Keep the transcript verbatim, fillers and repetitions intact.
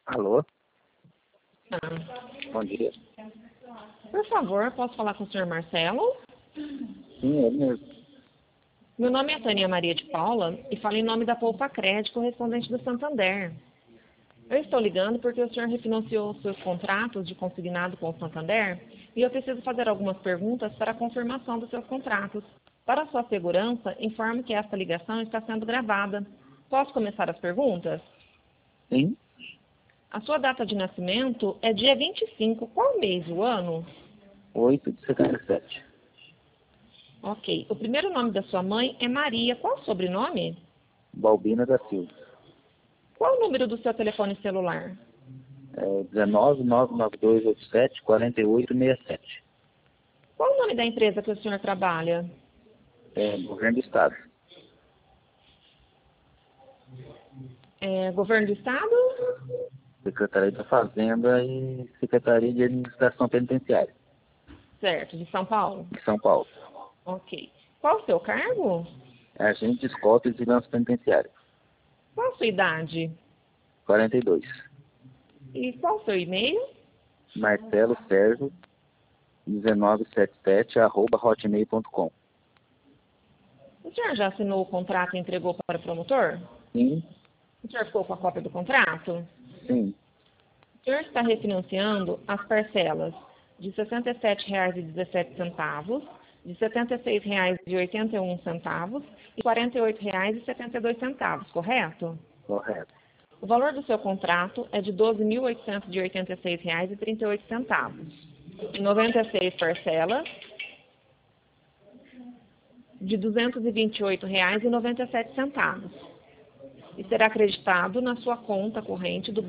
Alô, Ah, bom dia. por favor, posso falar com o senhor Marcelo? Sim, ele mesmo. Meu nome é Tânia Maria de Paula e falo em nome da Poupa Crédito, correspondente do Santander. Eu estou ligando porque o senhor refinanciou os seus contratos de consignado com o Santander e eu preciso fazer algumas perguntas para a confirmação dos seus contratos. Para sua segurança, informo que esta ligação está sendo gravada. Posso começar as perguntas? Sim, A sua data de nascimento é dia vinte e cinco. Qual mês e o ano? oito de setenta e sete. Ok. O primeiro nome da sua mãe é Maria. Qual o sobrenome? Balbina da Silva. Qual o número do seu telefone celular? É dezenove, nove nove dois oito sete, quatro oito seis sete. Qual o nome da empresa que o senhor trabalha? É governo do Estado. É, governo do Estado? Secretaria da Fazenda e Secretaria de Administração Penitenciária Certo, de São Paulo. de São Paulo. Ok. Qual o seu cargo? É agente de escolta e vigilância penitenciária. Qual a sua idade? quarenta e dois. E qual o seu e-mail? Marcelo Sérgio mil novecentos e setenta e sete arroba hotmail ponto com. O senhor já assinou o contrato e entregou para o promotor? Sim, O senhor ficou com a cópia do contrato? sim, O senhor está refinanciando as parcelas de sessenta e sete reais e dezessete centavos, de setenta e seis reais e oitenta e um centavos e quarenta e oito reais e setenta e dois centavos, correto? correto. O valor do seu contrato é de doze mil oitocentos e oitenta e seis reais e trinta e oito centavos. Em noventa e seis parcelas de duzentos e vinte e oito reais e noventa e sete centavos. E será acreditado na sua conta corrente do